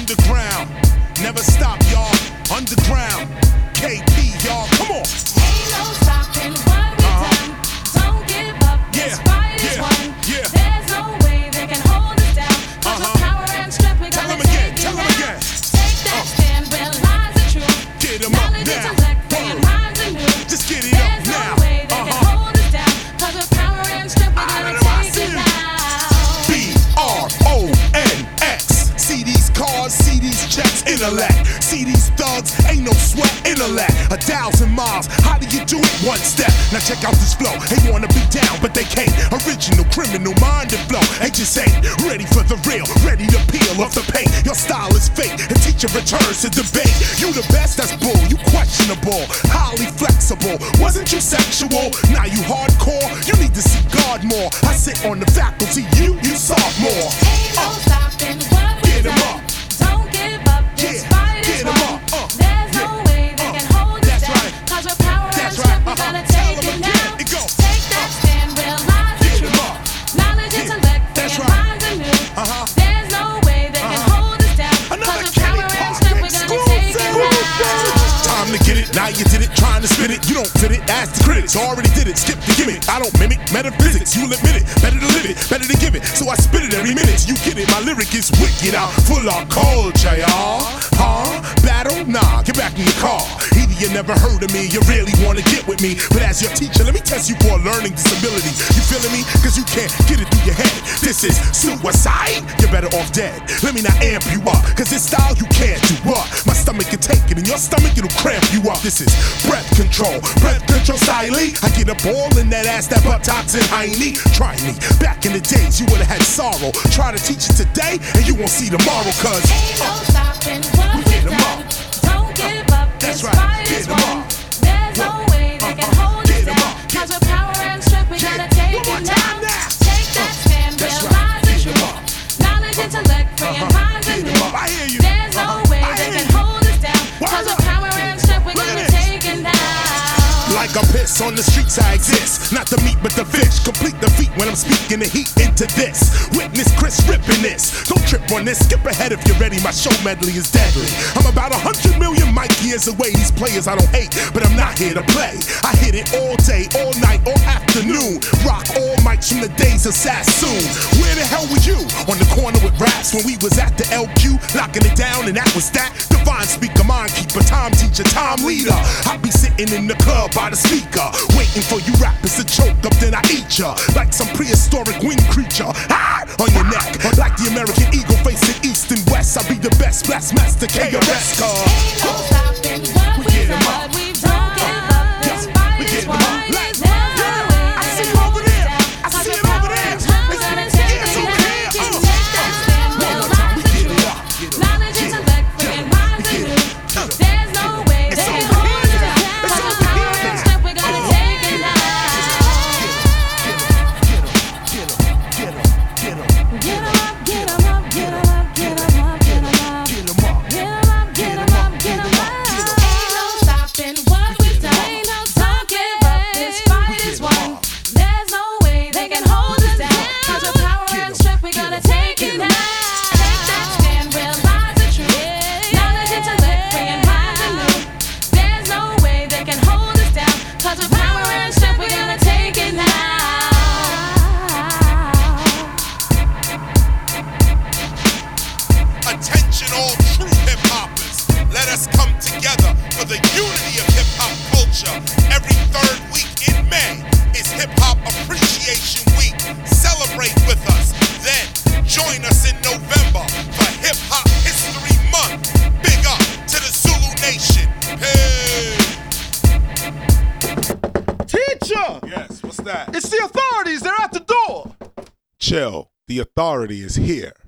underground. Never stop, y'all. Underground. KP, y'all. Come on. Ain't no stopping what we done. Don't give up. This fight is won. There's no way they can hold us down. Cause with power and strength, we're gonna take it down. Take that stand where lies the truth. Get 'em up Knowledge, now. intellect, bringing minds anew. Just get it up There's now. no way they can hold us down. Cause with power and strength, we're gonna take it down. BRONX. See these cars, see these checks, intellect. See these thugs, ain't no sweat, intellect. 1,000 miles, how do you do it? One step. Now check out this flow. They wanna be down, but they can't. Original, criminal, minded flow. They just ain't ready for the real, ready to peel off the paint. Your style is fake, and teacher returns to debate. You the best, that's bull. You questionable, highly flexible. Wasn't you sexual? Now you hardcore. You need to see God more. I sit on the faculty, you sophomore. Ain't no stopping what we Get 'em done. up. Don't give up. This fight is Get 'em won. up. There's no way they can hold us That's down. right. Cause with power and That's strength, right. we're gonna Tell take 'em it again. down. It go. Take that stand where lies the Get 'em truth. up. Knowledge, intellect, That's bringing right. minds anew. There's no way they can hold us down. Cause Another with power Kenny and strength, we're gonna take it down. Time to get it, now you did it, trying to spit it. You don't fit it, ask the critics. Already did it, skip the gimmick. I don't mimic metaphysics, you'll admit it. Better to live it, better to give it. So I spit it every minute. You get it, my lyric is wicked. I'm full of culture, y'all. Battle? Nah, get back in your car. Either you never heard of me, you really wanna get with me. But as your teacher, let me test you for a learning disability. You feeling me? Cause you can't get it through your head. This is suicide, you're better off dead. Let me not amp you up, cause this style you can't do up. My stomach can take it, and your stomach it'll cramp you up. This is breath control style. I get up all in that ass, that buttocks and hiney. Try me, back in the days you would've had sorrow. Try to teach it today, and you won't see tomorrow, cause Ain't no stopping what we get 'em done. up. Don't give up. That's This right. fight Get is 'em won. up. There's no way they can hold us Get 'em down. up. Cause with power and strength, we gotta take One more it time down. now. Take that stand That's where right. lies the Get 'em truth. up. Knowledge, intellect, bringing minds Get 'em anew. up. I hear you. There's no way I they hear can you. hold us down. Word Cause up. with power and strength, we're Look gonna at this. take it down. like a piss on the streets I exist. Not the meat but the fish. Complete the feat when I'm speaking the heat into this. Witness Chris ripping this. Don't trip on this. Skip ahead if you're ready. My show medley is deadly. I'm about 100 million mic years away. These players I don't hate, but I'm not here to play. I hit it all day, all night, all afternoon. Rock all mics from the days of Sassoon. Where the hell were you? On the corner with raps when we was at the LQ, locking it down, and that was that. Divine speaker, mind keeper, time teacher, time leader. I be sitting in the club by the speaker, waiting for you rappers to choke up, then I eat ya like some prehistoric winged creature. Ah, on your neck, like the American eagle facing east and west. I be the best, blast master KRS. Ain't no stopping what We we've get 'em done. up. We don't give up. This fight We is get 'em won. up. There's no way I they see can you over hold us there. down. I Cause see the it over power there. and time, we're Listen, gonna yeah, take it's it, okay. take it, take that stand. One We'll more rise time, we the get it truth. up, get it up, Knowledge, get it intellect, up, bringing get it minds up, anew. get it up. There's no way It's they can over hold us here. down. It's Cause the over power here. and strength, we're gonna take it now. Get 'em up, get 'em up, get 'em up, get 'em up, get 'em up. Get 'em up, get 'em up, get 'em up. Ain't no stopping what we've done. Ain't no don't give up. This fight is won. There's no way they can hold us down. Cause with power and strength, we're gonna take it now. Take that stand, realize the truth. Knowledge, intellect, bringing minds anew. There's no way they can hold us down. Cause with power and strength, we're gonna take it now. Attention all true hip-hoppers. Let us come together for the unity of hip-hop culture. Every third week in May is Hip-Hop Appreciation Week. Celebrate with us. Then join us in November for Hip-Hop History Month. Big up to the Zulu Nation. Hey! Teacher! Yes, what's that? It's the authorities. They're at the door. Chill. The authority is here.